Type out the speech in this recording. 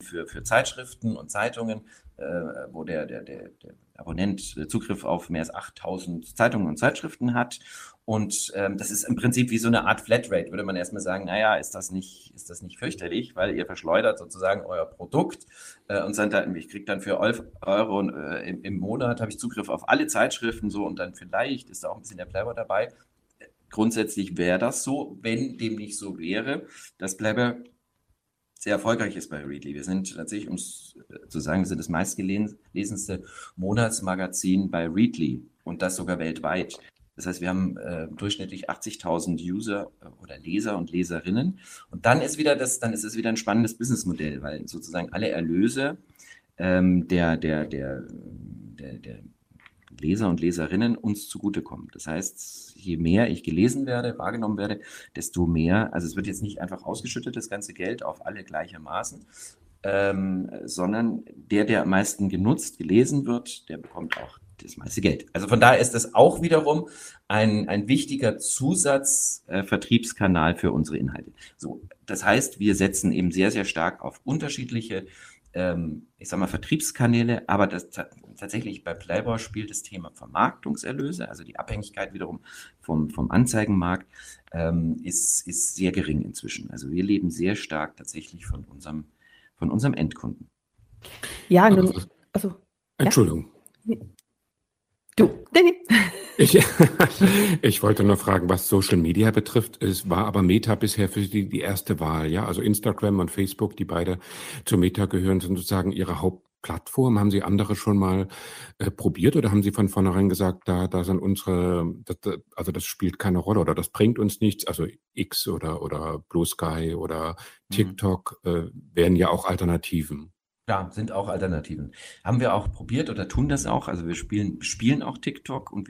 für Zeitschriften und Zeitungen, wo der Abonnent Zugriff auf mehr als 8.000 Zeitungen und Zeitschriften hat. Und das ist im Prinzip wie so eine Art Flatrate. Würde man erstmal sagen, naja, ist das nicht fürchterlich, weil ihr verschleudert sozusagen euer Produkt und sagt dann, ich kriege dann für Euro im Monat, habe ich Zugriff auf alle Zeitschriften so und dann vielleicht ist da auch ein bisschen der Playboy dabei. Grundsätzlich wäre das so, wenn dem nicht so wäre, dass Playboy sehr erfolgreich ist bei Readly. Wir sind tatsächlich, um es zu sagen, wir sind das meistgelesenste Monatsmagazin bei Readly und das sogar weltweit. Das heißt, wir haben durchschnittlich 80.000 User oder Leser und Leserinnen. Und dann ist es wieder ein spannendes Businessmodell, weil sozusagen alle Erlöse der Leser und Leserinnen uns zugutekommen. Das heißt, je mehr ich gelesen werde, wahrgenommen werde, desto mehr, also es wird jetzt nicht einfach ausgeschüttet, das ganze Geld auf alle gleichermaßen, sondern der am meisten genutzt, gelesen wird, der bekommt auch das meiste Geld. Also von daher ist das auch wiederum ein wichtiger Zusatzvertriebskanal für unsere Inhalte. So, das heißt, wir setzen eben sehr, sehr stark auf unterschiedliche Vertriebskanäle, aber tatsächlich bei Playboy spielt das Thema Vermarktungserlöse, also die Abhängigkeit wiederum vom Anzeigenmarkt, ist sehr gering inzwischen. Also wir leben sehr stark tatsächlich von unserem Endkunden. Ja, also Entschuldigung. Ja? Du, Danny. Ich wollte nur fragen, was Social Media betrifft. Es war aber Meta bisher für Sie die erste Wahl, ja? Also Instagram und Facebook, die beide zu Meta gehören, sind sozusagen Ihre Hauptplattform. Haben Sie andere schon mal probiert oder haben Sie von vornherein gesagt, da sind also das spielt keine Rolle oder das bringt uns nichts? Also X oder Blue Sky oder TikTok wären ja auch Alternativen. Ja, sind auch Alternativen. Haben wir auch probiert oder tun das auch. Also wir spielen auch TikTok und